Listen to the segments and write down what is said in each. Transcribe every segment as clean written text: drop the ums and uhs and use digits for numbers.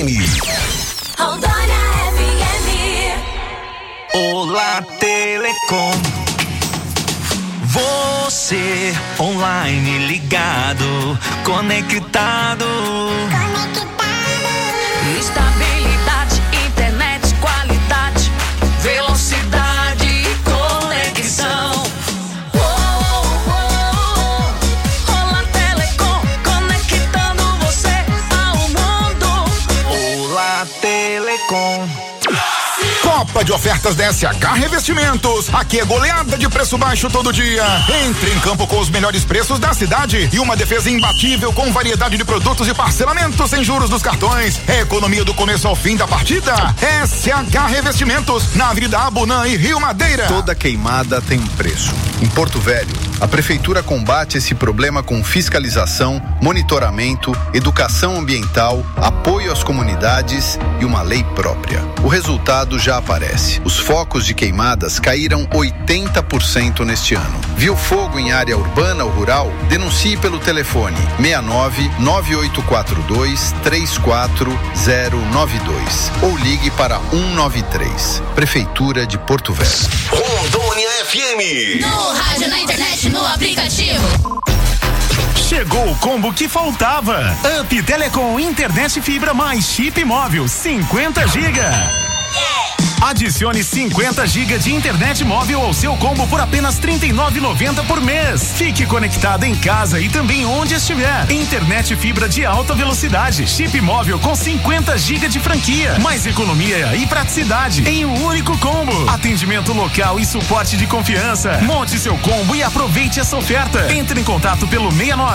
FM. Rondônia FM. Olá, Telecom. Você online ligado, conectado. Estabilidade, internet, qualidade, velocidade e conexão. Olá, Telecom, conectando você ao mundo. Olá, Telecom. Copa de ofertas da SH Revestimentos. Aqui é goleada de preço baixo todo dia. Entre em campo com os melhores preços da cidade e uma defesa imbatível com variedade de produtos e parcelamentos sem juros dos cartões. É economia do começo ao fim da partida. SH Revestimentos, na Avenida Abunã e Rio Madeira. Toda queimada tem um preço. Em Porto Velho, a prefeitura combate esse problema com fiscalização, monitoramento, educação ambiental, apoio às comunidades e uma lei própria. O resultado já aparece. Os focos de queimadas caíram 80% neste ano. Viu fogo em área urbana ou rural? Denuncie pelo telefone 69-9842-34092 ou ligue para 193. Prefeitura de Porto Velho. Rondônia FM. No rádio, na internet, no aplicativo. Chegou o combo que faltava. Up Telecom Internet Fibra mais chip móvel 50 GB. Adicione 50 GB de internet móvel ao seu combo por apenas R$ 39,90 por mês. Fique conectado em casa e também onde estiver. Internet fibra de alta velocidade, chip móvel com 50 GB de franquia, mais economia e praticidade em um único combo. Atendimento local e suporte de confiança. Monte seu combo e aproveite essa oferta. Entre em contato pelo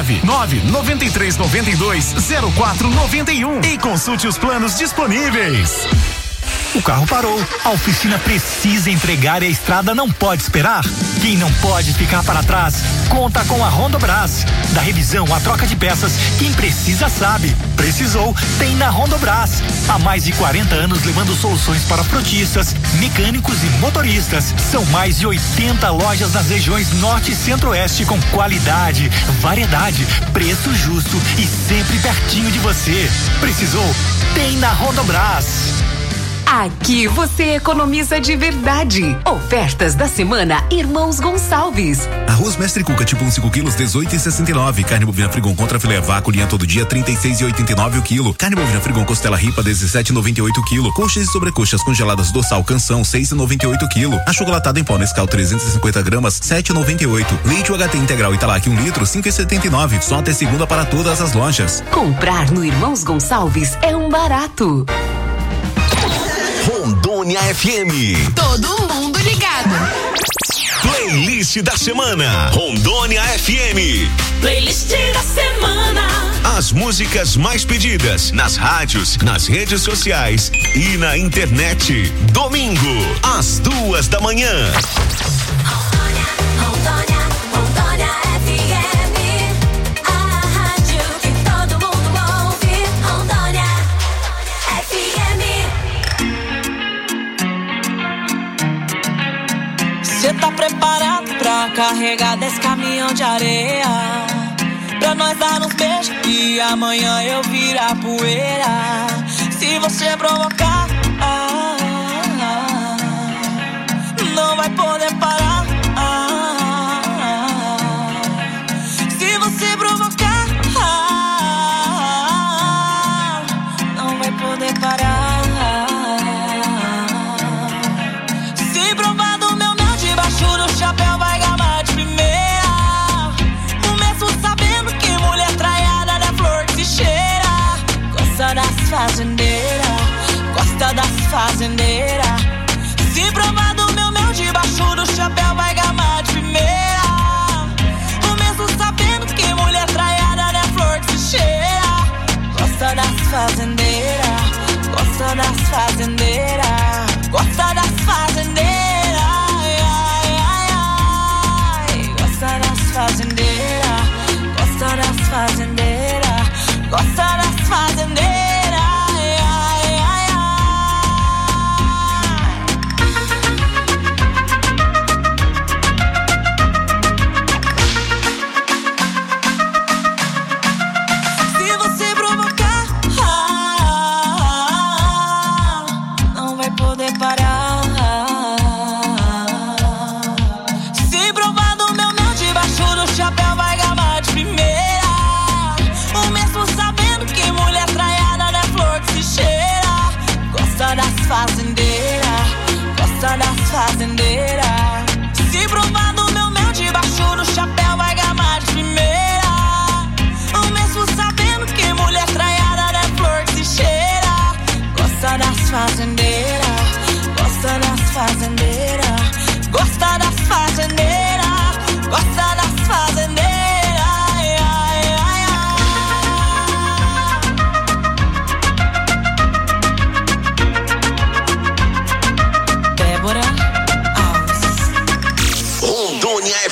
699-9392-0491 e consulte os planos disponíveis. O carro parou, a oficina precisa entregar e a estrada não pode esperar. Quem não pode ficar para trás, conta com a Rondobras. Da revisão à troca de peças, quem precisa sabe. Precisou, tem na Rondobras. Há mais de 40 anos levando soluções para frotistas, mecânicos e motoristas. São mais de 80 lojas nas regiões Norte e Centro-Oeste com qualidade, variedade, preço justo e sempre pertinho de você. Precisou, tem na Rondobras. Aqui você economiza de verdade. Ofertas da semana Irmãos Gonçalves. Arroz Mestre Cuca tipo 1 5 quilos 18,69. Carne bovina Frigon contra filé vácuo linha todo dia 36,89 o quilo. Carne bovina Frigon costela ripa 17,98 o quilo. Coxas e sobrecoxas congeladas dorsal Canção 6,98 o quilo. Achocolatado em pó Nescau 350 gramas 7,98. Leite UHT integral Italac 1 litro 5,79. Só até segunda para todas as lojas. Comprar no Irmãos Gonçalves é um barato. Rondônia FM. Todo mundo ligado. Playlist da semana. Rondônia FM. Playlist da semana. As músicas mais pedidas nas rádios, nas redes sociais e na internet. Domingo, às 2 da manhã. Rondônia, Rondônia, Rondônia FM. A rádio que todo mundo ouve. Rondônia FM. Cê tá preparado pra carregar desse caminhão de areia? Pra nós dar uns beijos e amanhã eu virar poeira. Se você provocar, não vai poder parar. Se você provocar, não vai poder parar. Se provar do meu mel debaixo do chapéu vai gamar de primeira. Começo sabendo que mulher traiada da flor que se cheira. Gosta das fazendeiras, gosta das fazendeiras. Se provar do meu mel debaixo do chapéu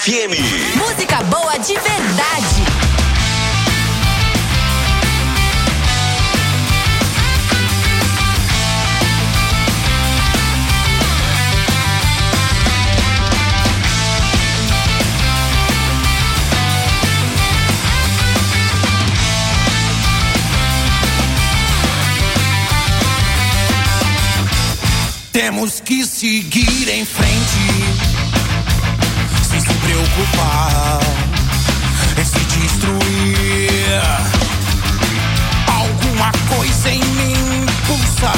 FM. Música boa de verdade. Temos que seguir em frente, sem se preocupar em se destruir. Alguma coisa em mim pulsa,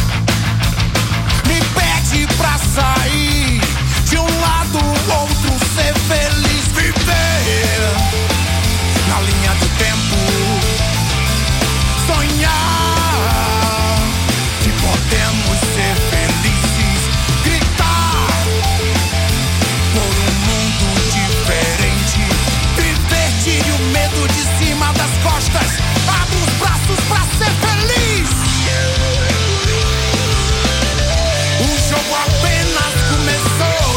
me pede pra sair de um lado, outro, ser feliz, viver na linha do tempo, sonhar que podemos ser felizes, gritar por um mundo diferente, viver, tire o medo de cima das costas, abra os braços pra ser feliz. O jogo apenas começou.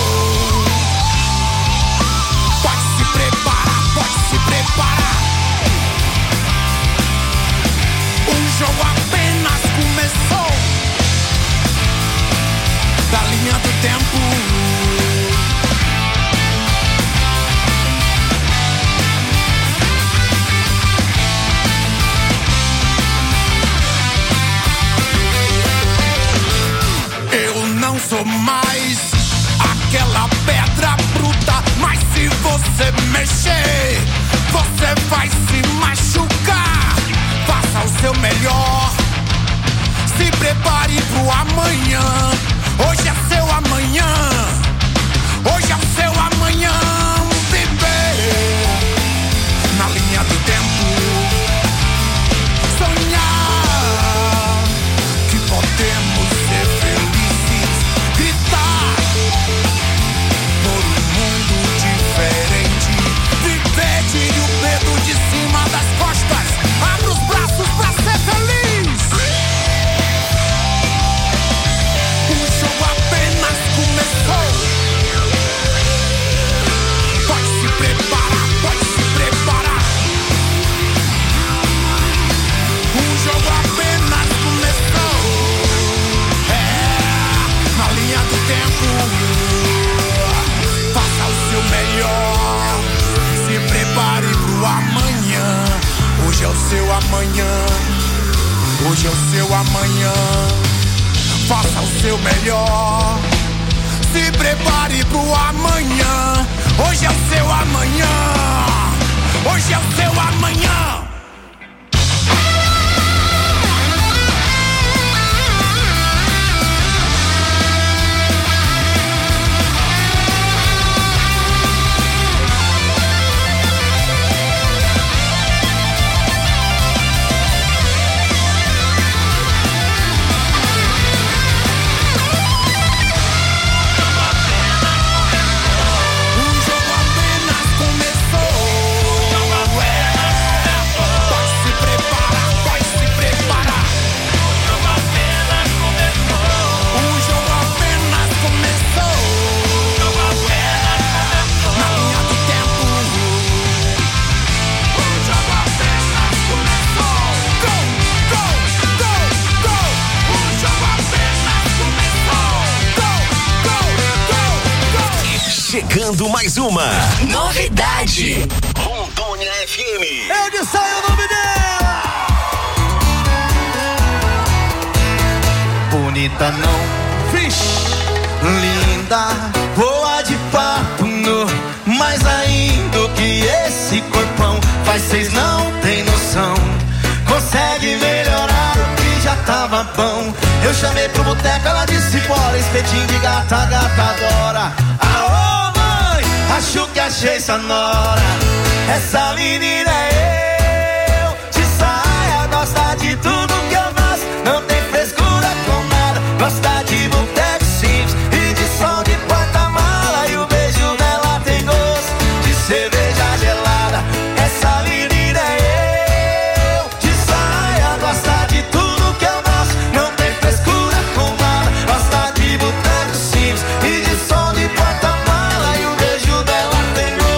Pode se preparar, pode se preparar. O jogo apenas começou. Da linha do tempo. Eu não sou mais aquela pedra bruta, mas se você mexer, você vai se machucar. Faça o seu melhor, se prepare pro amanhã. Hoje é seu amanhã, hoje é o seu amanhã. Viver na linha do tempo, sonhar que podemos ser felizes, gritar por um mundo diferente, viver, tire o medo de cima das costas, abra os braços pra ser feliz. O jogo apenas começou. Pode se preparar, pode se preparar. O jogo apenas começou. Na linha do tempo. Faça o seu melhor. Se prepare pro amanhã. Hoje é o seu amanhã. Hoje é o seu amanhã. Faça o seu melhor. Se prepare pro amanhã. Hoje é o seu amanhã. Hoje é o seu amanhã. Chegando mais uma Novidade. Rondônia FM. Eu disse aí o nome dela. Bonita não, Vixe. linda, boa de papo, mais ainda que esse corpão faz, cês não tem noção. Consegue melhorar o que já tava bom. Eu chamei pro boteco, ela disse bora, espetinho de gata, gata adora. Aô mãe, acho que achei sonora. Essa menina é eu, de saia, gosta de tudo que eu gosto. Não tem frescura com nada, gosta de boteco simples e de som de porta-mala. E o beijo dela tem gosto de cerveja gelada. Essa menina é eu, de saia, gosta de tudo que eu gosto. Não tem frescura com nada, gosta de boteco simples e de som de porta-mala. E o beijo dela tem gosto.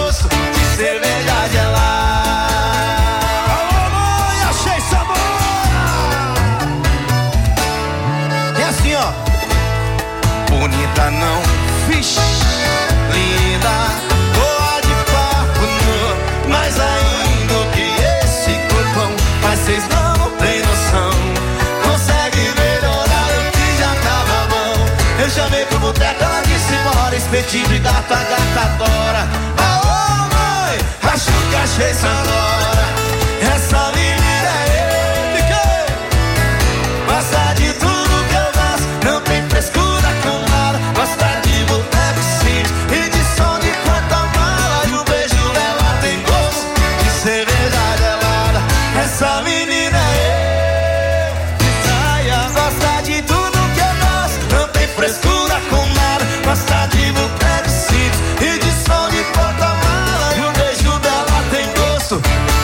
Leite de gato, a gata adora. Aô, mãe, acho que achei sonora. Essa menina é ele. Gosta de tudo que eu gosto, não tem frescura com nada. Gosta de boteco simples e de som de porta-mala. E o beijo dela tem gosto de cerveja gelada. Essa menina é saia. Gosta de tudo que eu gosto, não tem frescura com nada. Gosta de boteco simples e de som de porta-mala. E o beijo dela tem gosto.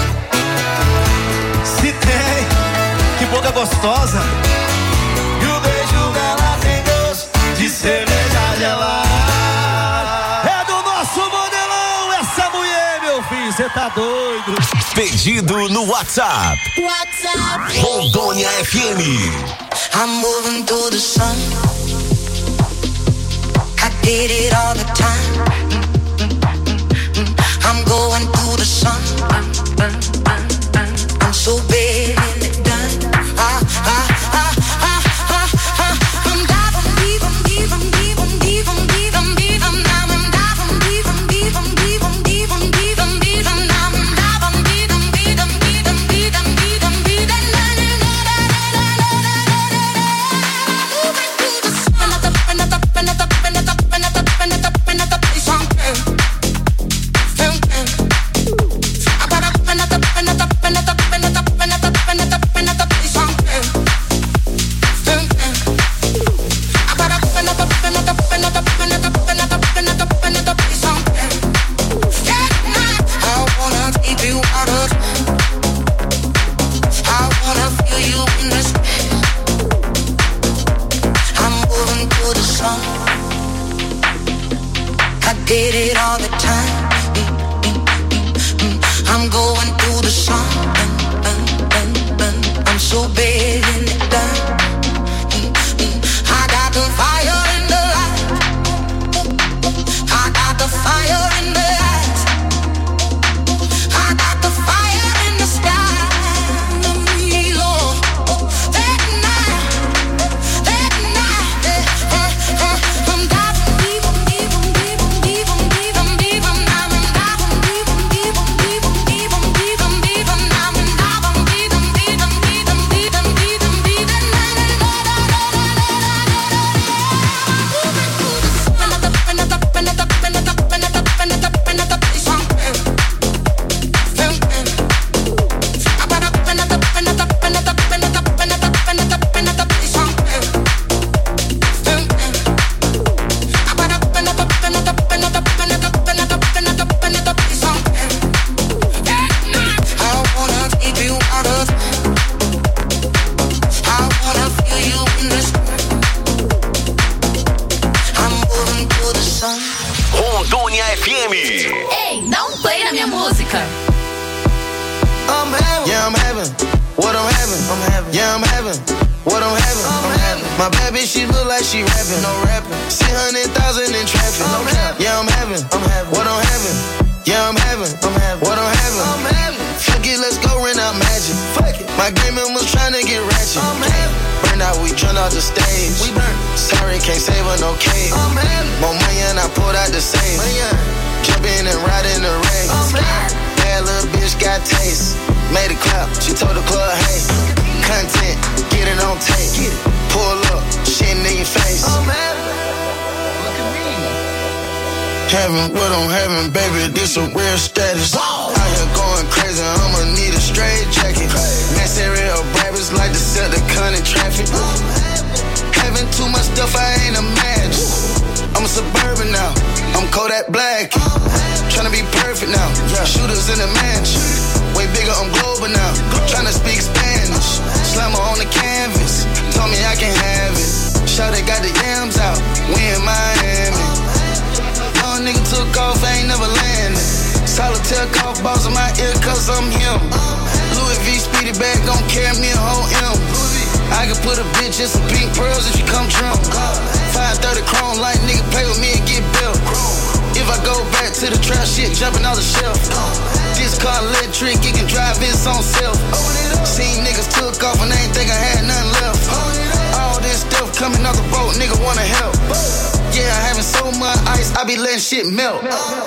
Se tem, que boca gostosa. E o beijo dela tem gosto de cerveja gelada. É do nosso modelão essa mulher, meu filho, cê tá doido. Pedido no WhatsApp. Rondônia FM. I'm moving through the sun. I did it all the time. I'm going through the sun. I'm so bad and it done. Did it all the time. I'm going through the sun. I'm so bad and it done. I got the fire in the light. I got the fire in the eyes. I got the fire in the sky. Lord, that night, I'm diving deep. Rondônia FM. Ei, dá play na minha música. I'm having, yeah, I'm having what I'm having. I'm having, yeah, I'm having what I'm having. I'm having. My bad bitch, she look like she rapping. No rapping. 600,000 in traffic. Yeah, I'm having what I'm having. Yeah, I'm having what I'm having. I'm having. Fuck it, let's go rent out Magic. Fuck it. My game man was trying to get ratchet. I'm having. Burn out, we turned off the stage. We burn. Sorry, can't save her no cake. I'm having. More money and I pulled out the safe. Jump in and ride in the race. Bad little bitch got taste. Made a clap, she told the club, hey. Content, get it on tape. Pull up, shit in your face. I'm having. Look at me. Having what I'm having, baby, this a real status. Out here going crazy, I'ma need a straight jacket. Necessary rappers like to sell the con in traffic. Having too much stuff I ain't imagine. I'm a suburban now, I'm Kodak Black. Tryna be perfect now, shooters in the mansion. Way bigger, I'm global now. Tryna speak Spanish. Slammer on the canvas, told me I can have it. Shawty got the yams out, we in Miami. Young nigga took off, ain't never landed. Solitaire golf balls in my ear cause I'm him. Louis V speedy bag gon' carry me a whole M. I can put a bitch in some pink pearls if you come drunk. 530 chrome light, nigga play with me and get built. If I go back to the trap shit, jumping on the shelf. This car electric, it can drive its own self. Seen niggas took off and they ain't think I had nothing left. All this stuff coming off the boat, nigga wanna help. Yeah, I'm having so much ice, I be letting shit melt.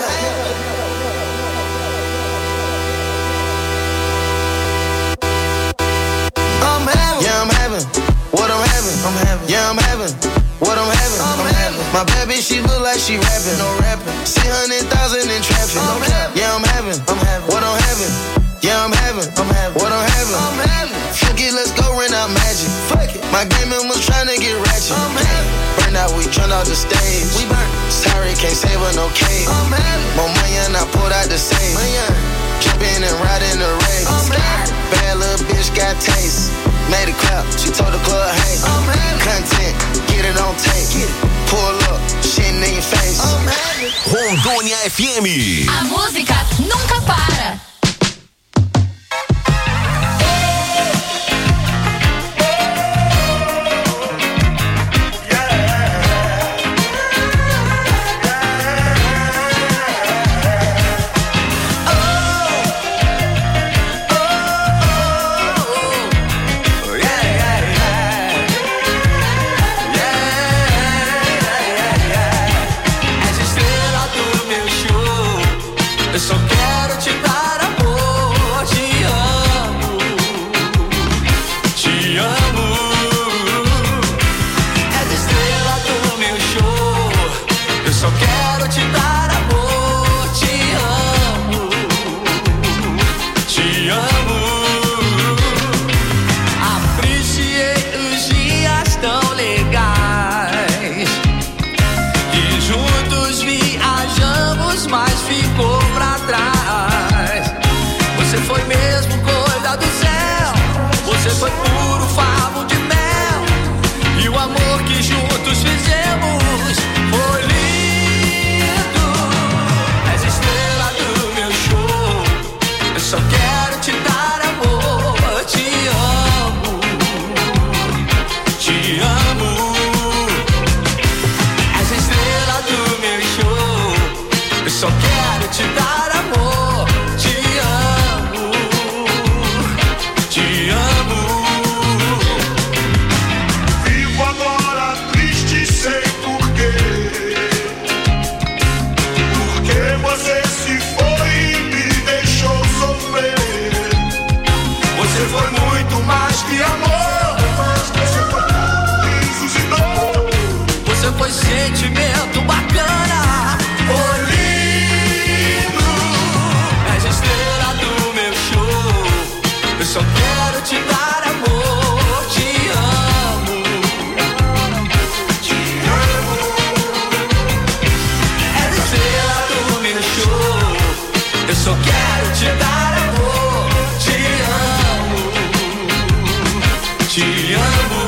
Yeah, I'm having what I'm having. Yeah, I'm having what I'm having. My bad bitch, she look like she rapping. No rapping. 600,000 in traffic. Yeah, I'm having what I'm having. Yeah, I'm having what I'm having. Fuck it, let's go rent out Magic. Fuck it. My gaming was trying to get ratchet. Burn out, we turned out the stage. We burn. Sorry, can't save her no cake. More money and I pulled out the safe. Jump in and ride in the race. Bad little bitch got taste. Made a clap, she told the club, hey, content, get it on tape. Pull up, shit in your face. Rondônia FM. A música nunca para. Foi puro favo de mel. E o amor que juntos fizemos foi lindo. És estrela do meu show. Eu só quero te dar amor. Te amo. Te amo. És estrela do meu show. Eu só quero te dar amor. Te amo. Te amo. Foi sentimento bacana, foi lindo. És a estrela do meu show. Eu só quero te dar amor. Te amo. Te amo. És a estrela do meu show. Eu só quero te dar amor. Te amo. Te amo.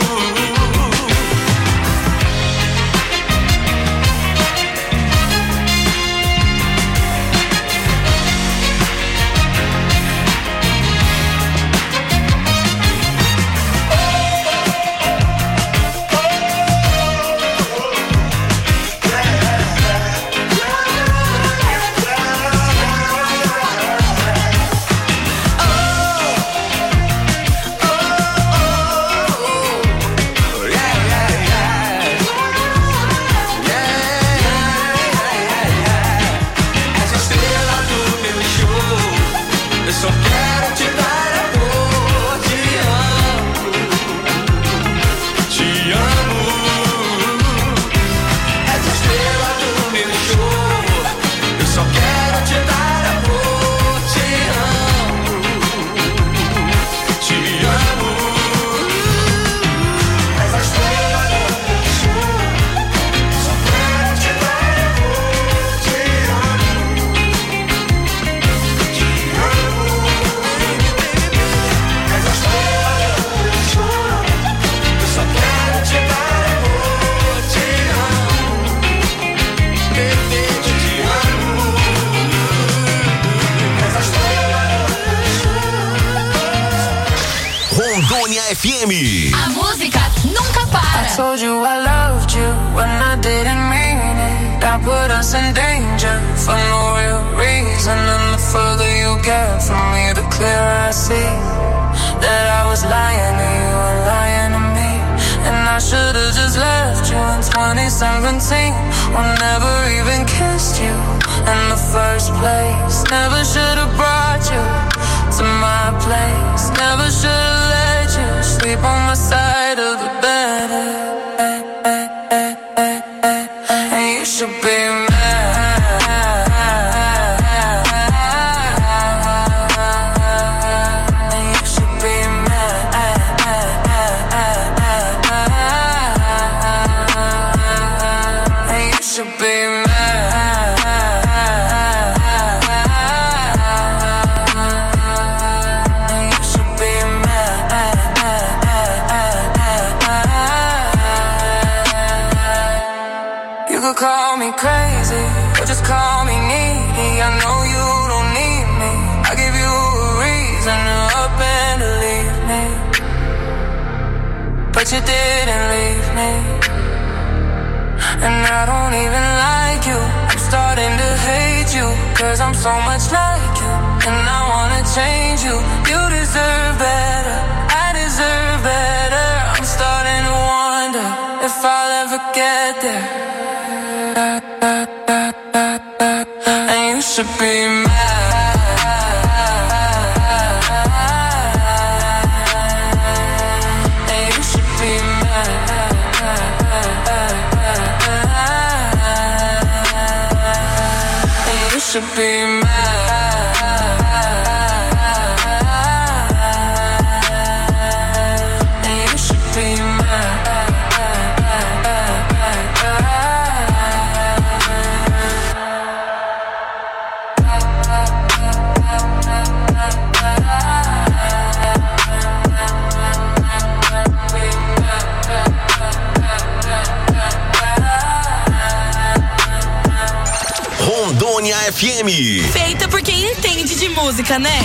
FM. A música nunca para. I told you I loved you when I didn't mean it. I put us in danger for no real reason. And the further you get from me, the clearer I see that I was lying to you and lying to me. And I should've just left you in 2017. Or never even kissed you in the first place. Never should've brought you to my place. Never should've let you sleep on my side of the bed. And you should be call me crazy, or just call me needy. I know you don't need me. I give you a reason to up and to leave me, but you didn't leave me. And I don't even like you. I'm starting to hate you, cause I'm so much like you. And I wanna change you. You deserve better, I deserve better. I'm starting to wonder if I'll ever get there. And you should be mad. And you should be mad. And you should be mad. And you should be mad. Rondônia FM. Feita por quem entende de música, né?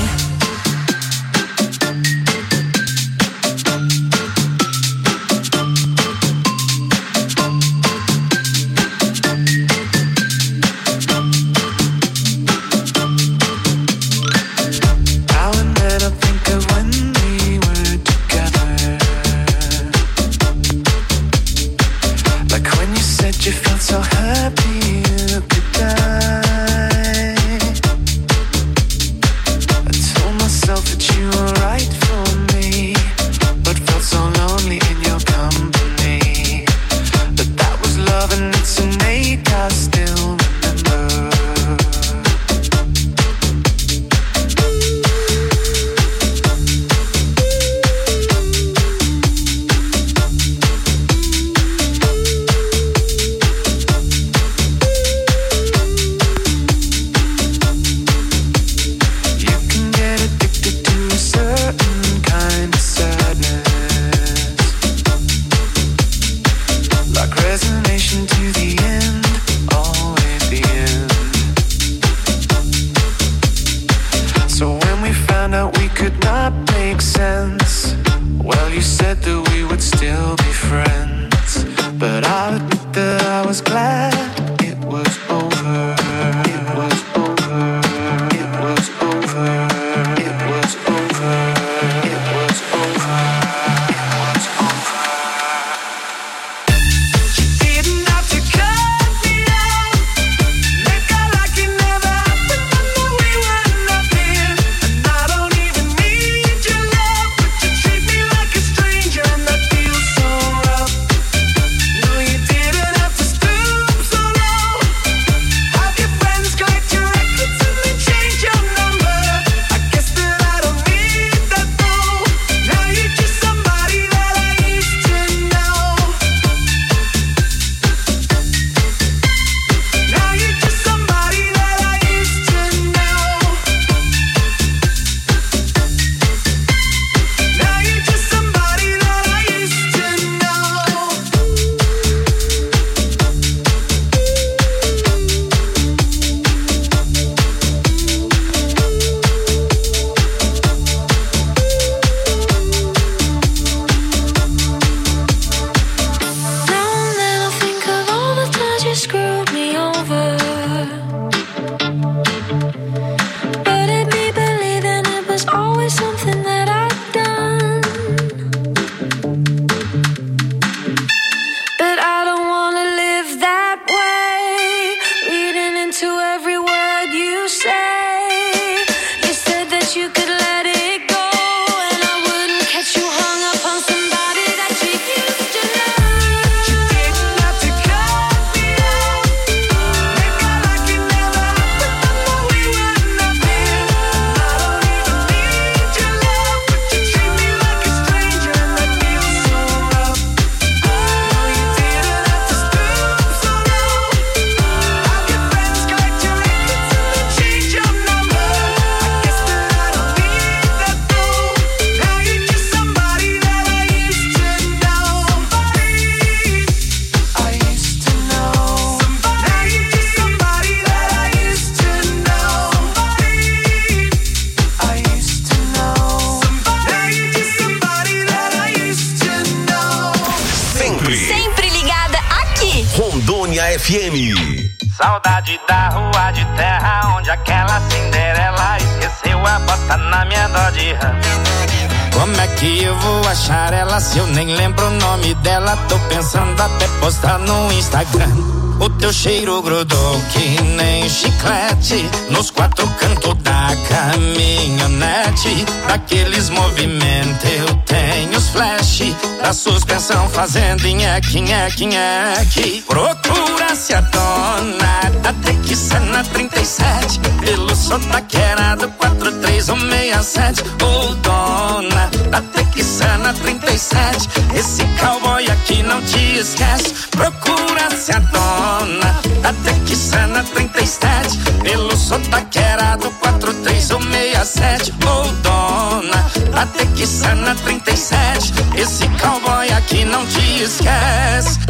FM. Saudade da rua de terra, onde aquela Cinderela esqueceu a bota na minha dó de rã. Como é que eu vou achar ela se eu nem lembro o nome dela? Tô pensando até postar no Instagram. O teu cheiro grudou que nem chiclete nos quatro cantos da caminhonete. Daqueles movimentos eu tenho os flash da suspensão fazendo nheque, nheque, nheque. Procura-se a dona da Texana 37 pelo sotaqueirado 43167. Ô dona da Texana 37, esse cowboy aqui não te esquece. Procura-se a dona da Texana 37 pelo sotaqueirado 43167. Ô dona da Texana 37, esse cowboy aqui não te esquece.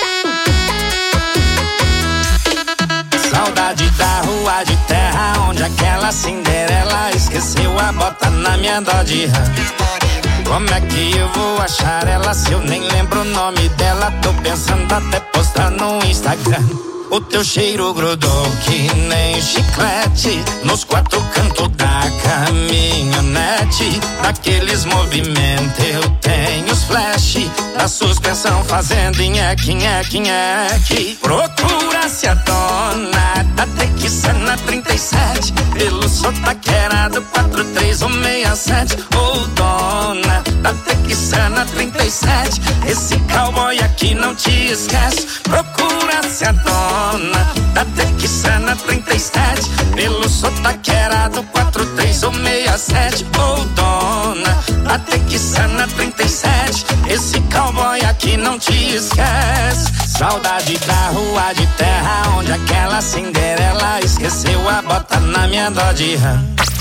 Saudade da rua de terra, onde aquela Cinderela esqueceu a bota na minha dó de rã. Como é que eu vou achar ela se eu nem lembro o nome dela? Tô pensando até postar no Instagram. O teu cheiro grudou que nem chiclete nos quatro cantos da caminhonete. Daqueles movimentos eu tenho os flash da suspensão fazendo nheque, nheque, nheque. Procura-se a dona da Texana 37 pelo sotaqueirado 43167. Ô dona da Texana 37, esse cowboy aqui não te esquece. Procura-se a dona da Texana 37 pelo sotaqueirado 43167. Ô dona da Texana 37, esse cowboy aqui não te esquece. Saudade da rua de terra, onde aquela Cinderela esqueceu a bota na minha dó de rã.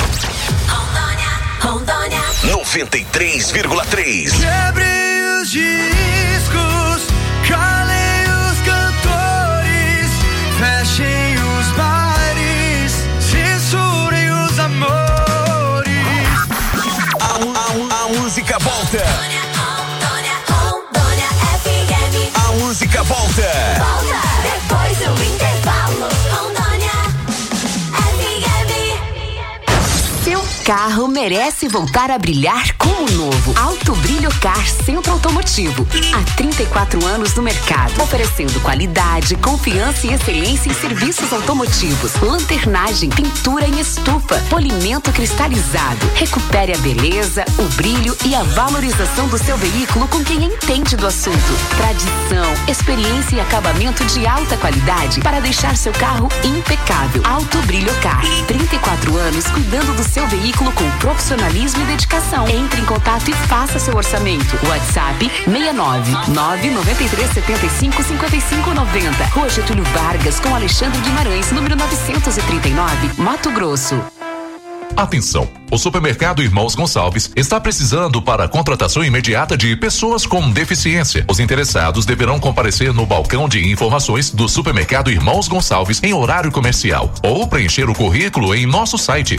Rondônia 93,3. Quebrem os discos, calem os cantores, fechem os bares, censurem os amores. A música volta. Rondônia FM. A música volta. Depois do intervalo. Rondônia FM. Seu carro merece voltar a brilhar como novo. Alto Brilho Car Centro Automotivo. Há 34 anos no mercado, oferecendo qualidade, confiança e excelência em serviços automotivos. Lanternagem, pintura em estufa, polimento cristalizado. Recupere a beleza, o brilho e a valorização do seu veículo com quem entende do assunto. Tradição, experiência e acabamento de alta qualidade para deixar seu carro impecável. Alto Brilho Car. 34 anos cuidando do seu veículo com profissionalismo e dedicação. Entre em contato e faça seu orçamento. WhatsApp 69993755590. Rua Getúlio Vargas com Alexandre Guimarães, número 939, Mato Grosso. Atenção! O Supermercado Irmãos Gonçalves está precisando para a contratação imediata de pessoas com deficiência. Os interessados deverão comparecer no balcão de informações do Supermercado Irmãos Gonçalves em horário comercial ou preencher o currículo em nosso site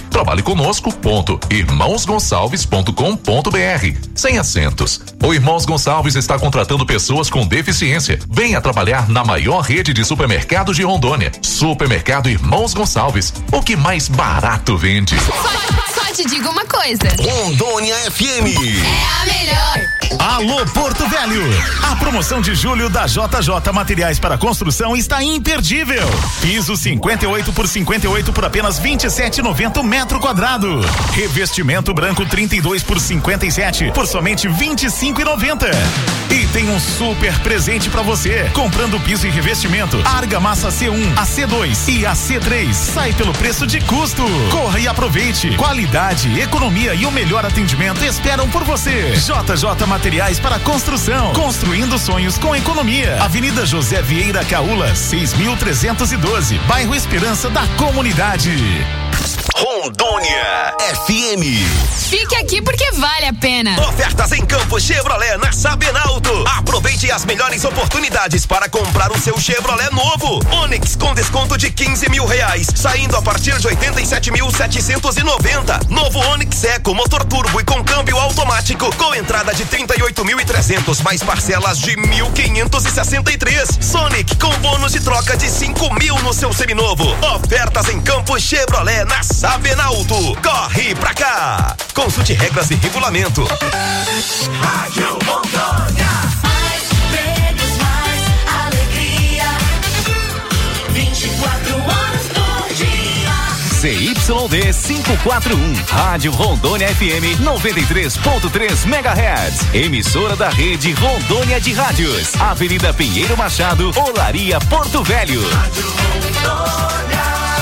trabalheconosco.irmãosgonçalves.com.br, sem acentos. O Irmãos Gonçalves está contratando pessoas com deficiência. Venha trabalhar na maior rede de supermercados de Rondônia. Supermercado Irmãos Gonçalves. O que mais barato vende. Só te digo uma coisa. Rondônia FM. É a melhor. Alô Porto Velho. A promoção de julho da JJ Materiais para Construção está imperdível. Piso 58 por 58 por apenas R$27,90 metro quadrado. Revestimento branco 32 por 57 por somente R$25,90. E tem um super presente para você. Comprando piso e revestimento, argamassa C1, a C2 e a C3 sai pelo preço de custo. Corra e aproveite. Qualidade, economia e o melhor atendimento esperam por você. JJ Materiais para Construção. Construindo sonhos com economia. Avenida José Vieira Caula, 6.312, bairro Esperança da Comunidade. Rondônia FM. Fique aqui porque vale a pena. Ofertas em Campo Chevrolet na Sabenalto. Aproveite as melhores oportunidades para comprar o seu Chevrolet novo. Onix com desconto de R$15 mil, saindo a partir de 87.790. Novo Onix Eco, motor turbo e com câmbio automático, com entrada de 38.300 mais parcelas de 1.563. Sonic com bônus de troca de 5 mil no seu seminovo. Ofertas em Campo Chevrolet na Sabenalto. Corre pra cá. Consulte regras e regulamento. Rádio Rondônia. Mais medos, mais alegria. 24 horas por dia. CYD 541, Rádio Rondônia FM 93.3 MHz. Emissora da rede Rondônia de Rádios. Avenida Pinheiro Machado, Olaria, Porto Velho. Rádio Rondônia.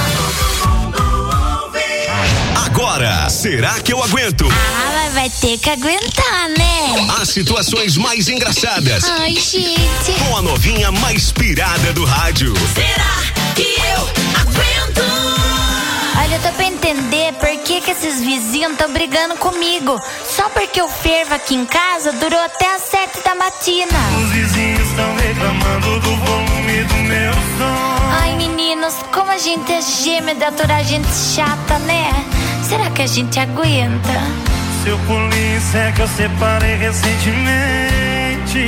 Agora, será que eu aguento? Ah, mas vai ter que aguentar, né? As situações mais engraçadas. Ai, gente. Com a novinha mais pirada do rádio. Será que eu aguento? Olha, eu tô pra entender por que esses vizinhos estão brigando comigo. Só porque o fervo aqui em casa durou até as 7 da matina. Os vizinhos estão reclamando do volume do meu som. Ai, meninos, como a gente é gêmea de aturar gente chata, né? Será que a gente aguenta? Seu polícia é que eu separei recentemente.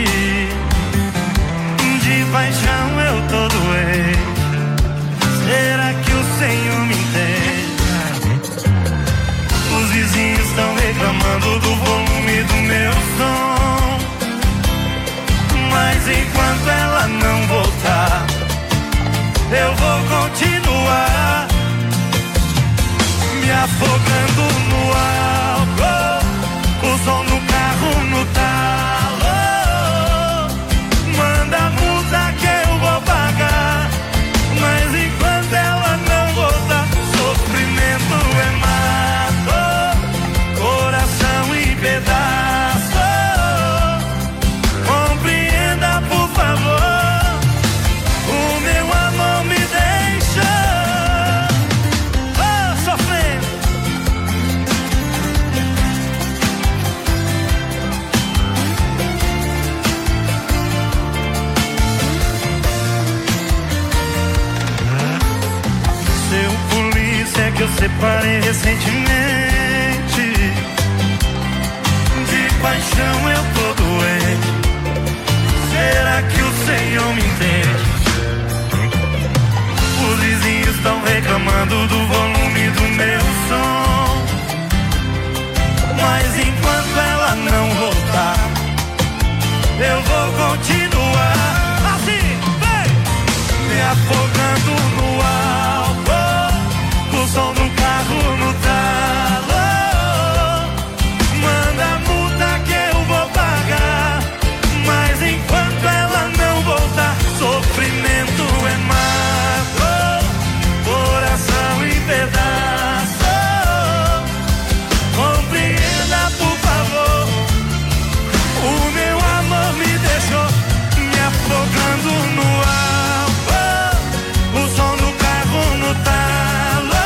De paixão eu tô doente. Será que o Senhor me entende? Os vizinhos estão reclamando do volume do meu som. Mas enquanto ela não voltar, eu vou continuar me afogando no álcool, o som no carro no talo. Manda a multa que eu vou pagar, mas enquanto ela não voltar, sofrimento é mato, coração em pedaço. Compreenda, por favor, o meu amor me deixa sofrendo. Seu polícia é que eu separei recentemente. De paixão eu tô doente. Será que o Senhor me entende? Os vizinhos estão reclamando do volume do meu som. Mas enquanto ela não voltar, eu vou continuar assim, vem! Me afogando no álcool, o som do carro no talo. Manda a multa que eu vou pagar, mas enquanto ela não voltar, sofrimento é mato, coração em pedaço. Compreenda, por favor, o meu amor me deixou me afogando no álcool, o som do carro no talo.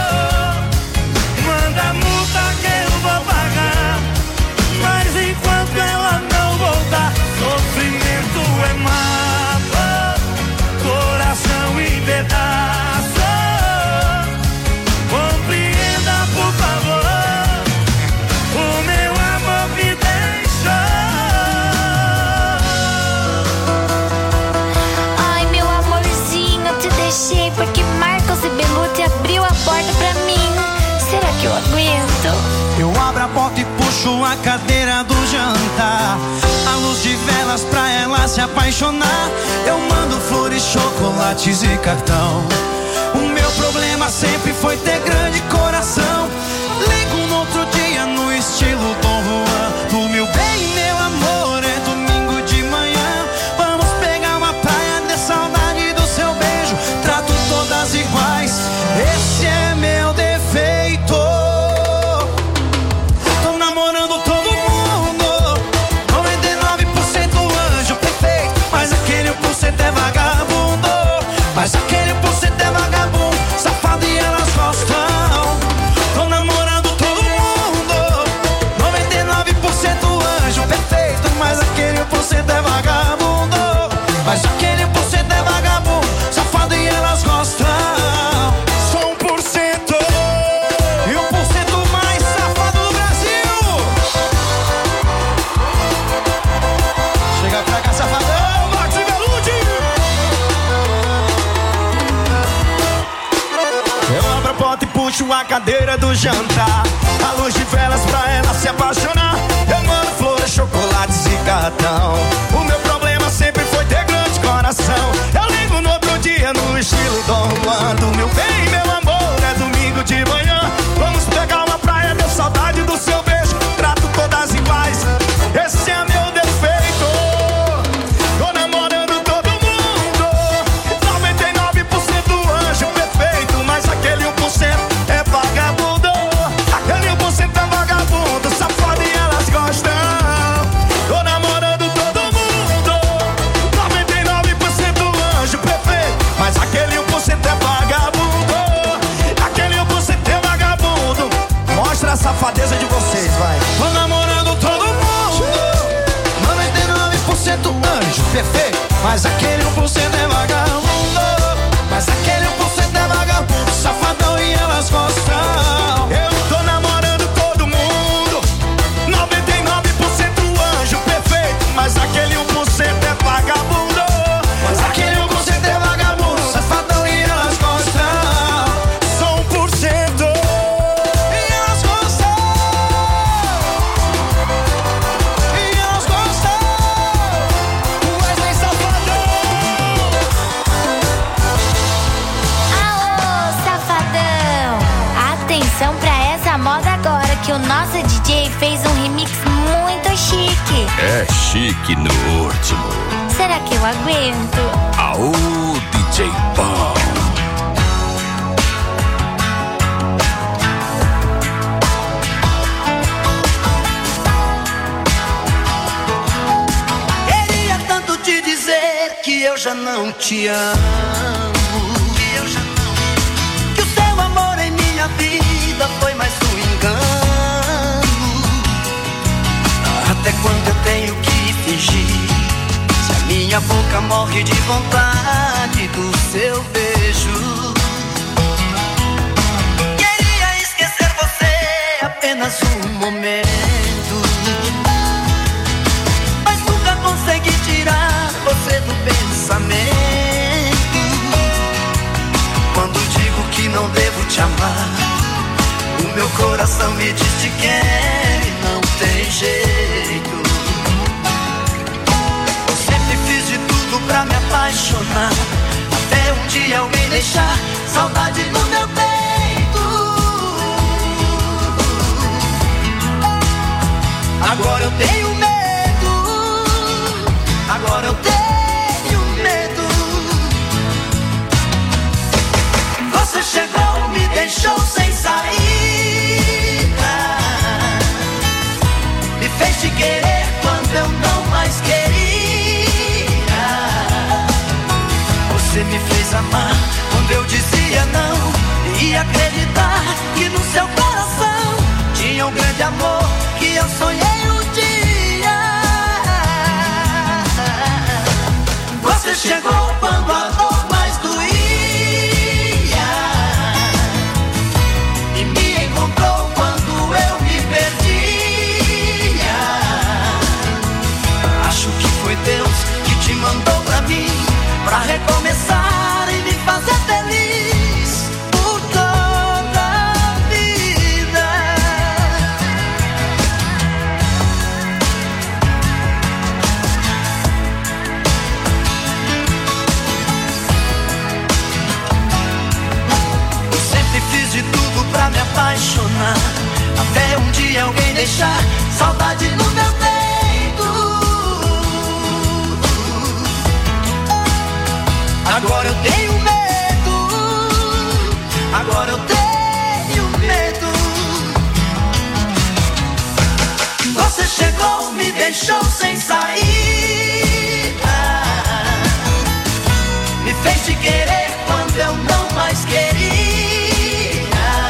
Manda a multa que eu vou pagar, mas enquanto ela não voltar, sofrimento é mato, coração em pedaço. Compreenda, por favor, o meu amor me deixa. Ai, meu amorzinho, eu te deixei porque Marcos e Belucci abriu a porta pra mim. Será que eu aguento? Eu abro a porta e puxo a cadeira do jantar. A luz de velas pra ela se apaixonar. Eu mando flores, chocolates e cartão. O meu problema sempre foi ter grande coração. Ligo no outro dia no estilo Dom Juan. Do meu bem, meu amor, é domingo de manhã. Vamos pegar uma praia, de saudade do seu beijo. Trato todas iguais, esse é meu defeito. Tô namorando todo mundo, 99% anjo perfeito. Mas aquele 1% é vagabundo. Mas aquele 1% é vagabundo, safado e puxo a cadeira do jantar. A luz de velas pra ela se apaixonar. Eu mando flores, chocolates e cartão. O meu problema sempre foi ter grande coração. Eu ligo no outro dia no estilo Dom Juan. Meu bem, meu amor, é domingo de manhã. Vamos pegar uma praia, deu saudade do seu beijo. Trato todas iguais, esse é meu defeito. Tô namorando todo mundo, 99% anjo perfeito. Mas aquele 1% é vagabundo. Aquele 1% é vagabundo, safado e elas gostam. Tô namorando todo mundo, 99% anjo perfeito. Mas aquele 1% é vagabundo. Aquele 1% é vagabundo. Mostra a safadeza de vocês, vai. Tô namorando todo mundo, 99% anjo perfeito. Mas aquele 1% é vagabundo. Mas aquele 1% é vagabundo, safadão e elas gostam. Eu tô namorando todo mundo, 99% anjo perfeito. Mas aquele 1% é vagabundo. Mas aquele 1% é vagabundo, safadão e elas gostam. Só 1% e elas gostam. E elas gostam. Wesley Safadão. Alô, safadão! Atenção pra essa moda agora, que o nosso DJ fez um remix muito chique. É chique no último. Será que eu aguento? Aô, DJ Bom. Queria tanto te dizer que eu já não te amo. Que o seu amor em minha vida foi mais um engano. Até quando eu tenho que fingir? Se a minha boca morre de vontade do seu beijo. Queria esquecer você apenas um momento, mas nunca consegui tirar você do pensamento. Quando digo que não devo te amar, o meu coração me diz que quer e não tem jeito. Eu sempre fiz de tudo pra me apaixonar, até um dia alguém deixar saudade no meu peito. Agora eu tenho medo. Agora eu tenho medo. Você chegou, me deixou sem saída, me fez te querer quando eu não mais queria. Você me fez amar quando eu dizia não, e acreditar que no seu coração tinha um grande amor que eu sonhei um dia. Você chegou quando a dor mais doía e me encontrou quando eu me perdia. Acho que foi Deus que te mandou pra mim, pra recomeçar e me fazer feliz por toda a vida. Eu sempre fiz de tudo pra me apaixonar, até um dia alguém deixar saudade no meu peito. Agora eu tenho medo. Agora eu tenho medo. Você chegou, me deixou sem saída, me fez te querer quando eu não mais queria.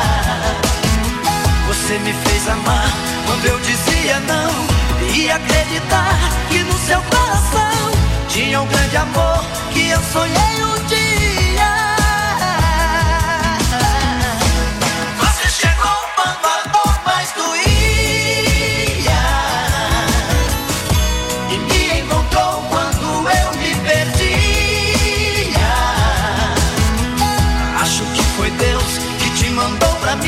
Você me fez amar quando eu dizia não, e acreditar que no seu coração tinha um grande amor que eu sonhei um dia. Você chegou quando a dor mais doía e me encontrou quando eu me perdia. Acho que foi Deus que te mandou pra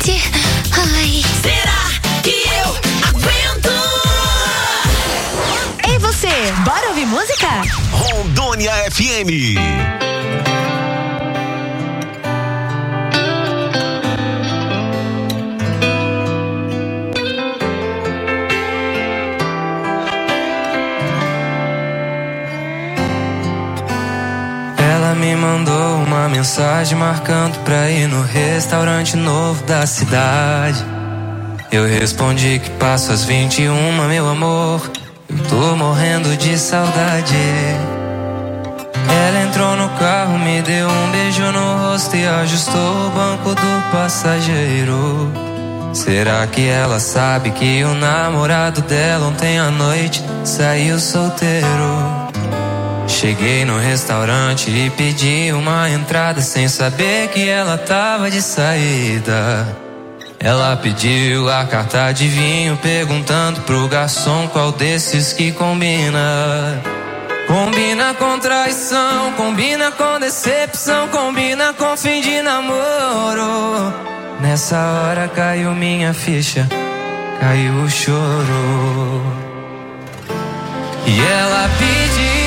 quente. Ai. Será que eu aguento? Ei, você, bora ouvir música? Rondônia FM. Me mandou uma mensagem marcando pra ir no restaurante novo da cidade. Eu respondi que passo às 21, meu amor. Eu tô morrendo de saudade. Ela entrou no carro, me deu um beijo no rosto e ajustou o banco do passageiro. Será que ela sabe que o namorado dela ontem à noite saiu solteiro? Cheguei no restaurante e pedi uma entrada sem saber que ela tava de saída. Ela pediu a carta de vinho perguntando pro garçom qual desses que combina. Combina com traição, combina com decepção, combina com fim de namoro. Nessa hora caiu minha ficha, caiu o choro. E ela pediu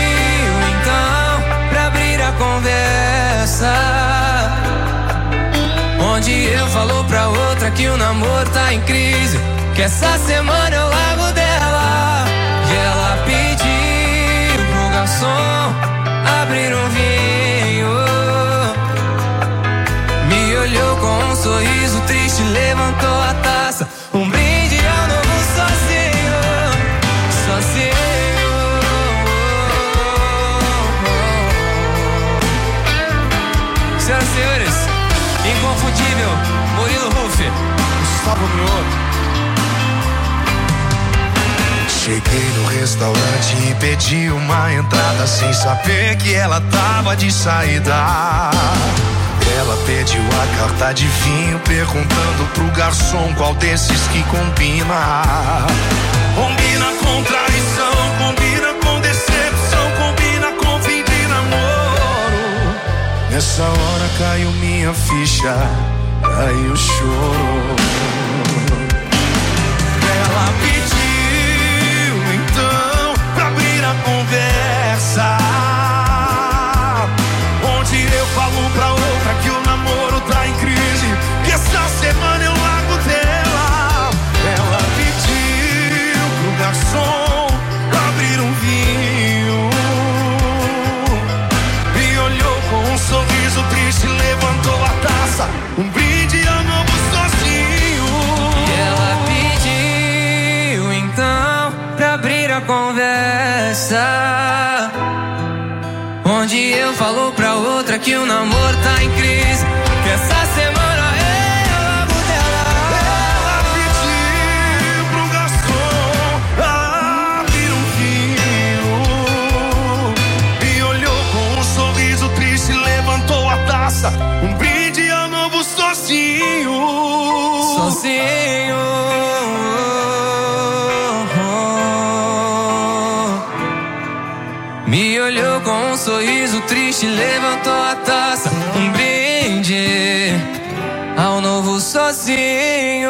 conversa, onde eu falo pra outra que o namoro tá em crise, que essa semana eu largo dela. E ela pediu pro garçom abrir um vinho, me olhou com um sorriso triste, levantou a taça, um brinde ao novo sozinho, sozinho. Senhoras e senhores, inconfundível, Murilo Huff, Gustavo Mioto. Cheguei no restaurante e pedi uma entrada sem saber que ela tava de saída. Ela pediu a carta de vinho perguntando pro garçom qual desses que combina. Combina com traição, combina com decepção, combina com fim de namoro. Nessa hora caiu minha ficha, caiu o choro. Ela pediu então pra abrir a conversa, onde eu falo pra outra que o namoro tá em crise, que essa semana eu largo dela. Ela pediu pro garçom abrir um vinho, me olhou com um sorriso triste, levantou a taça, um brinde ao novo sozinho. E ela pediu então pra abrir a conversa, onde eu falo pra outra que o namoro tá em crise, que essa semana eu largo dela. Ela pediu pro garçom abrir um vinho, me olhou com um sorriso triste, levantou a taça, um brinde ao novo sozinho. Sozinho. Me olhou com um sorriso triste, levantou a taça, um brinde ao novo sozinho.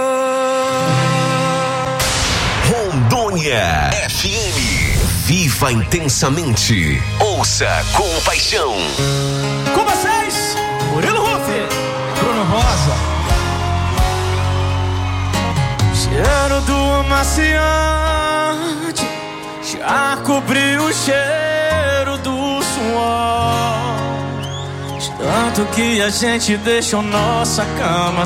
Rondônia FM. Viva intensamente. Ouça com paixão. Com vocês, Murilo Huff, Bruno Rosa. Cheiro do amaciante já cobriu o cheiro do suor, de tanto que a gente deixou nossa cama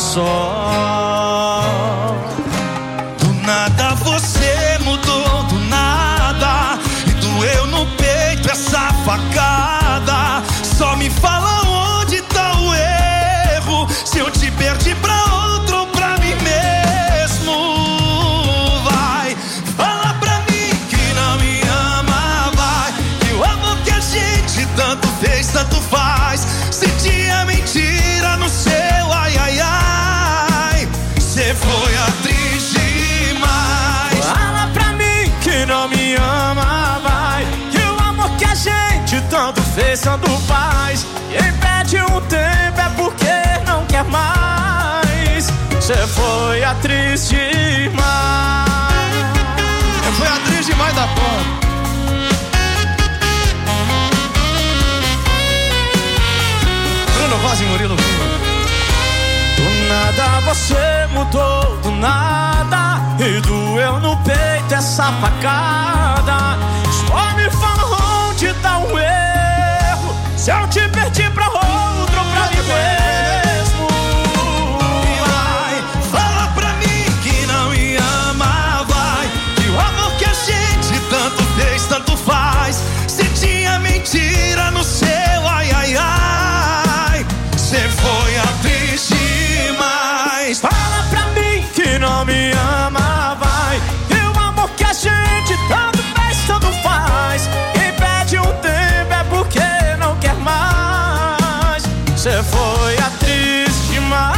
só. Do nada você mudou, do nada, e doeu no peito essa facada. Só me fala onde tá o erro, se eu te perdi pra outro ou pra mim mesmo. Vai, fala pra mim que não me ama, vai, que o amor que a gente tanto fez, tanto faz. Se tinha mentira no seu ai, ai, ai, cê foi atriz demais. Fala pra mim que não me ama, vai, que o amor que a gente tanto fez, tanto faz. Quem perde um tempo é porque não quer mais. atriz demais. Eu fui atriz demais da porra. Bruno Voz e Murilo Guma. Do nada você mudou, do nada, e doeu no peito essa facada. Só me fala onde tá o erro, se eu te perdi pra outro, pra mim mesmo. Vai, fala pra mim que não me ama, vai, que o amor que a gente tanto fez, tanto faz. Se tinha mentira no seu ai, ai, ai, cê foi atriz demais. Fala pra mim que não me ama, vai, e o amor que a gente tanto fez, tanto faz. Quem pede um tempo é porque não quer mais. Cê foi atriz demais.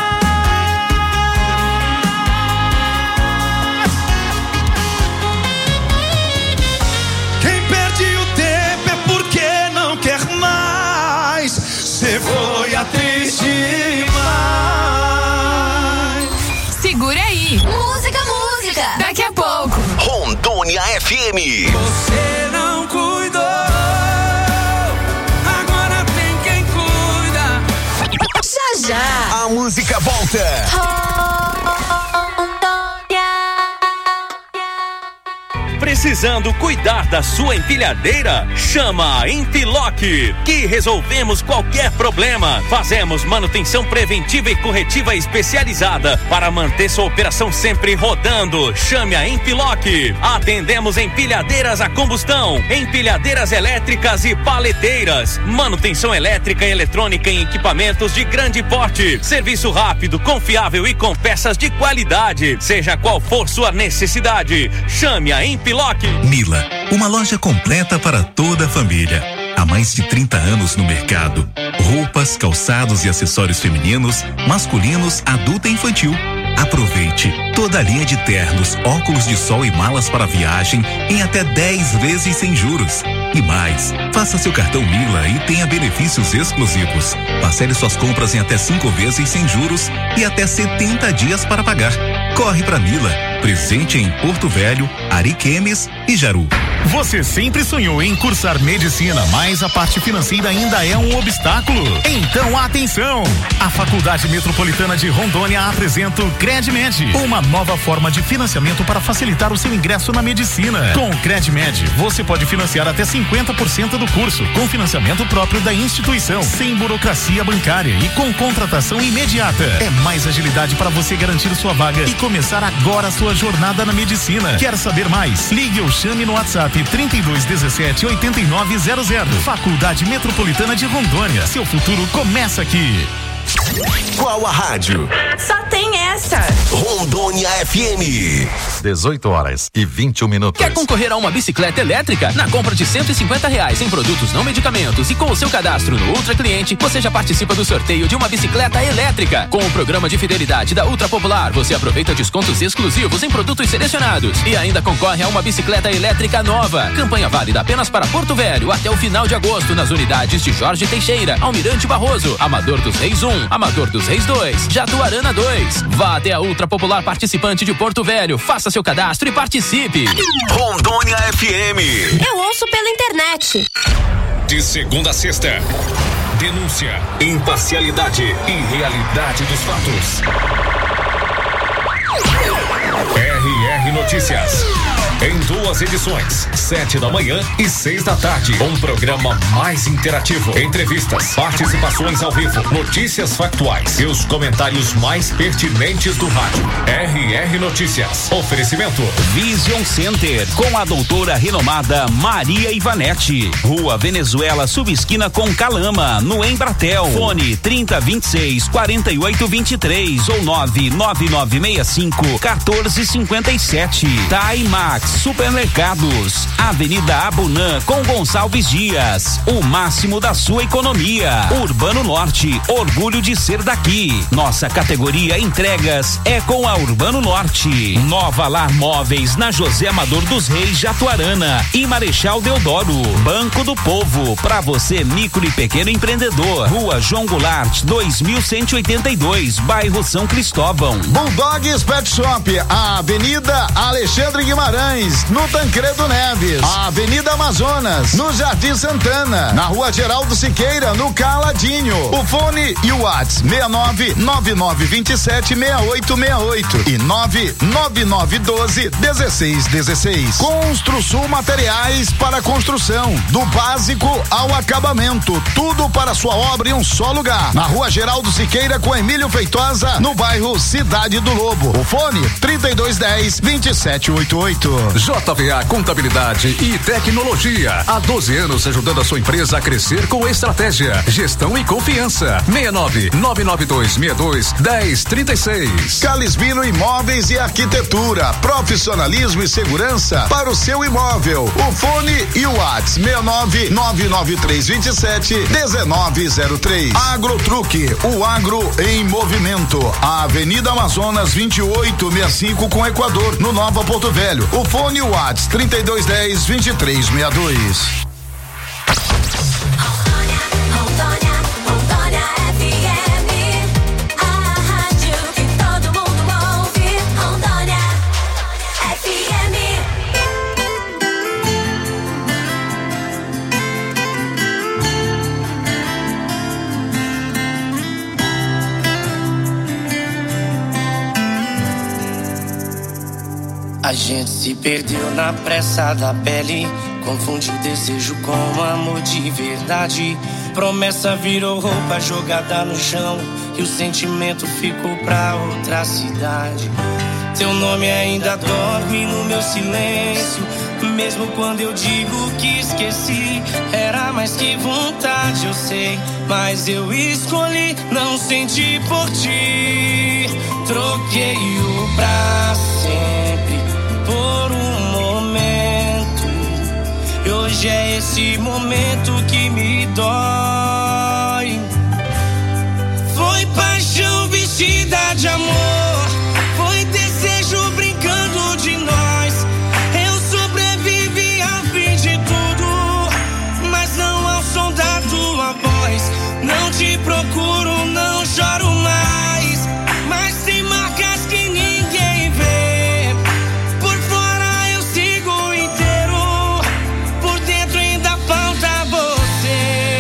Quem perde o tempo é porque não quer mais. Cê foi atriz demais. Segura aí. Música. Daqui a pouco. Rondônia FM. Você não cuidou, agora tem quem cuida. Já. A música volta. Precisando cuidar da sua empilhadeira? Chama a Empiloc, que resolvemos qualquer problema. Fazemos manutenção preventiva e corretiva especializada para manter sua operação sempre rodando. Chame a Empiloc. Atendemos empilhadeiras a combustão, empilhadeiras elétricas e paleteiras, manutenção elétrica e eletrônica em equipamentos de grande porte. Serviço rápido, confiável e com peças de qualidade. Seja qual for sua necessidade, chame a Empiloc. Mila, uma loja completa para toda a família. Há mais de 30 anos no mercado. Roupas, calçados e acessórios femininos, masculinos, adulto e infantil. Aproveite toda a linha de ternos, óculos de sol e malas para viagem em até 10 vezes sem juros. E mais, faça seu cartão Mila e tenha benefícios exclusivos. Parcele suas compras em até 5 vezes sem juros e até 70 dias para pagar. Corre pra Mila, presente em Porto Velho, Ariquemes e Jaru. Você sempre sonhou em cursar medicina, mas a parte financeira ainda é um obstáculo? Então atenção! A Faculdade Metropolitana de Rondônia apresenta o CredMed, uma nova forma de financiamento para facilitar o seu ingresso na medicina. Com o CredMed, você pode financiar até 50% do curso, com financiamento próprio da instituição, sem burocracia bancária e com contratação imediata. É mais agilidade para você garantir sua vaga e começar agora a sua jornada na medicina. Quer saber mais? Ligue ou chame no WhatsApp 3217-8900. Faculdade Metropolitana de Rondônia. Seu futuro começa aqui. Qual a rádio? Só tem essa. Rondônia FM. 18h21. Quer concorrer a uma bicicleta elétrica? Na compra de R$150 em produtos não medicamentos e com o seu cadastro no Ultra Cliente, você já participa do sorteio de uma bicicleta elétrica. Com o programa de fidelidade da Ultra Popular, você aproveita descontos exclusivos em produtos selecionados e ainda concorre a uma bicicleta elétrica nova. Campanha válida apenas para Porto Velho até o final de agosto nas unidades de Jorge Teixeira, Almirante Barroso, Amador dos Reis 1, Amador dos Reis 2, Jatuarana 2. Vá até a Ultra Popular participante de Porto Velho, faça seu cadastro e participe. Rondônia FM. Eu ouço pela internet. De segunda a sexta, denúncia, imparcialidade e realidade dos fatos. RR Notícias. Em 2 edições, 7 da manhã e 6 da tarde. Um programa mais interativo. Entrevistas, participações ao vivo, notícias factuais e os comentários mais pertinentes do rádio. RR Notícias. Oferecimento Vision Center, com a doutora renomada Maria Ivanete. Rua Venezuela, subesquina com Calama, no Embratel. Fone 3026-4823 ou 99965-1400. 1257. Taimax Supermercados, Avenida Abunã com Gonçalves Dias. O máximo da sua economia. Urbano Norte, orgulho de ser daqui. Nossa categoria entregas é com a Urbano Norte. Nova Lar Móveis na José Amador dos Reis, Jatuarana e Marechal Deodoro. Banco do Povo, para você micro e pequeno empreendedor. Rua João Goulart, 2182, bairro São Cristóvão. Bulldogs Pet Shop, a Avenida Alexandre Guimarães, no Tancredo Neves. A Avenida Amazonas, no Jardim Santana. Na Rua Geraldo Siqueira, no Caladinho. O fone e o WhatsApp 6999276868 e 999121616. Construsul Materiais para construção, do básico ao acabamento, tudo para sua obra em um só lugar. Na Rua Geraldo Siqueira com Emílio Feitosa, no bairro Cidade do Lobo. O fone 3210-2788. JVA Contabilidade e Tecnologia. Há 12 anos ajudando a sua empresa a crescer com estratégia, gestão e confiança. 69-99262-1036. Calisbino Imóveis e Arquitetura. Profissionalismo e segurança para o seu imóvel. O fone e o WhatsApp 69-99327-1903. Agrotruque, o agro em movimento. A Avenida Amazonas 2865 com Equador, no Nova Porto Velho. O fone e o WhatsApp 3210-2362. A gente se perdeu na pressa da pele, confundiu desejo com amor de verdade. Promessa virou roupa jogada no chão e o sentimento ficou pra outra cidade. Teu nome ainda dorme no meu silêncio, mesmo quando eu digo que esqueci. Era mais que vontade, eu sei, mas eu escolhi não sentir por ti. Troquei o pra sempre por um momento, e hoje é esse momento que me dói. Foi paixão vestida de amor, foi desejo brincando de nós. Eu sobrevivi ao fim de tudo, mas não ao som da tua voz. Não te procuro, não choro mais, mas tem marcas que ninguém vê. Por fora eu sigo inteiro, por dentro ainda falta você.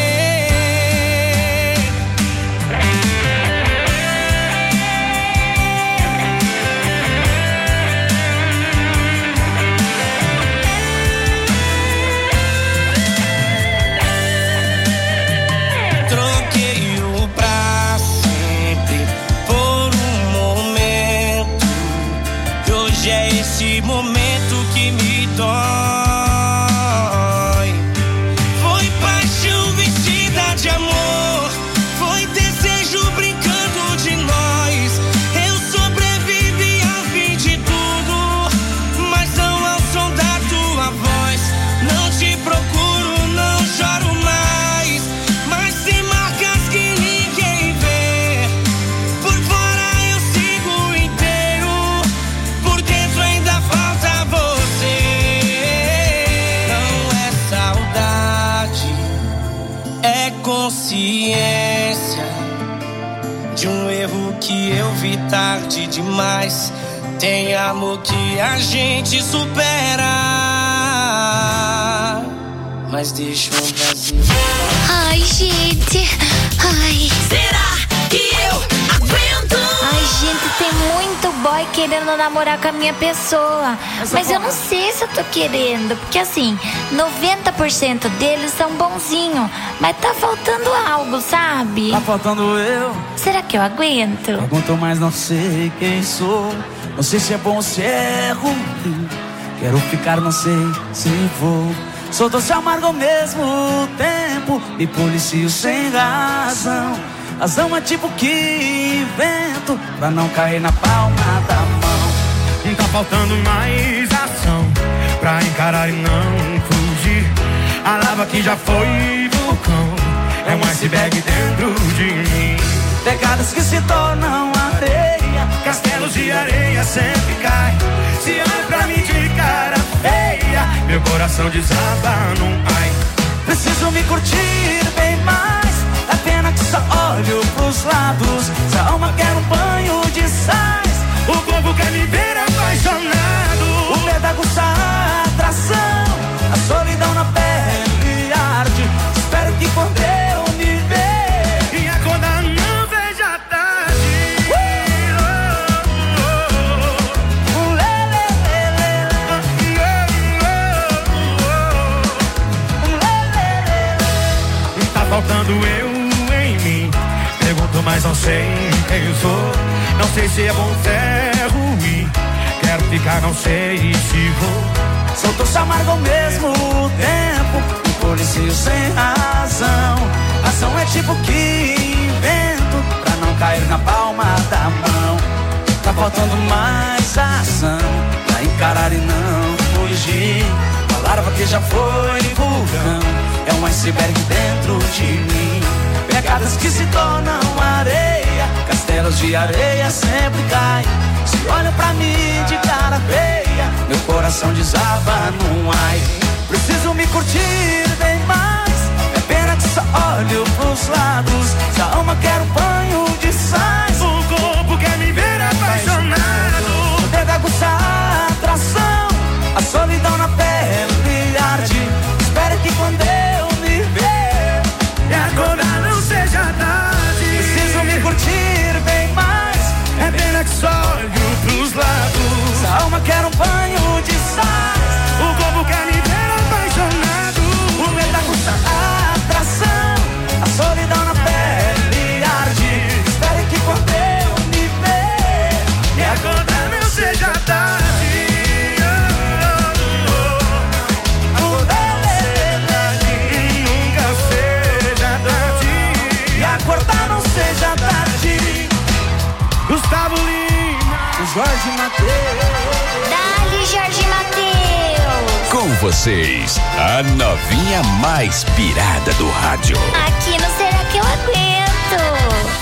Troquei o pra sempre por um momento, e hoje é esse momento que me dói. Foi paixão vestida de amor, foi desejo brincando de nós. Eu sobrevivi ao fim de tudo, mas não ao som da tua voz. Não te procuro, não choro mais, mas tem marcas que ninguém vê. Por fora eu sigo inteiro, por dentro ainda falta você. Não é saudade, é consciência de um erro que eu vi tarde demais. Tem amor que a gente supera, mas deixa um vazio. Ai, gente. Ai. Será que eu aguento? Ai, gente, tem muito boy querendo namorar com a minha pessoa. Mas eu não sei se eu tô querendo. Porque assim, 90% deles são bonzinhos, mas tá faltando algo, sabe? Tá faltando eu. Será que eu aguento? Pergunto, mas não sei quem sou. Não sei se é bom ou se é ruim. Quero ficar, não sei se vou. Sou doce amargo ao mesmo tempo, me policio sem razão. Razão é tipo que invento pra não cair na palma da mão. Tá faltando mais ação pra encarar e não fugir. A lava que já foi vulcão é um iceberg dentro de mim. Pegadas que se tornam areia, Castelos de areia sempre caem. Se olha pra mim de cara feia, meu coração desaba num ai. preciso me curtir bem mais. É pena que só olho pros lados. Se a alma quer um banho de sais, o povo quer me ver apaixonado. O medo aguça a atração, a solidão na pele arde. Espero que quando eu me ver e acordar não veja tarde. Tá faltando eu em mim. Pergunto, mas não sei quem eu sou. Não sei se é bom ou se é ruim. Quero ficar, não sei se vou. Sou doce amargo ao mesmo tempo, um policio sem razão. Ação é tipo que invento pra não cair na palma da mão. Tá faltando mais ação pra encarar e não fugir. A larva que já foi vulcão é um iceberg dentro de mim. Pegadas que se tornam areia, castelos de areia sempre caem. Se olham pra mim de cara feia, meu coração desaba num ai. Preciso me curtir bem mais. É pena que só olho pros lados. Se a alma quer um banho de sais, o corpo quer me ver apaixonado. O dedo aguça a atração, a solidão na pele arde. Espero que quando eu me ver e acordar não seja tarde. Preciso me curtir bem mais. É pena que só olho pros lados. Se a alma quer um banho de sais, o corpo quer me ver apaixonado. O medo aguça a atração, a solidão na pele arde. Espero que quando eu me ver e acordar não seja tarde. Acordar não seja tarde. Gustavo Lima, Jorge Mateus. Dali, Jorge Mateus. Com vocês, a novinha mais pirada do rádio. Aqui no Será Que Eu Aguento?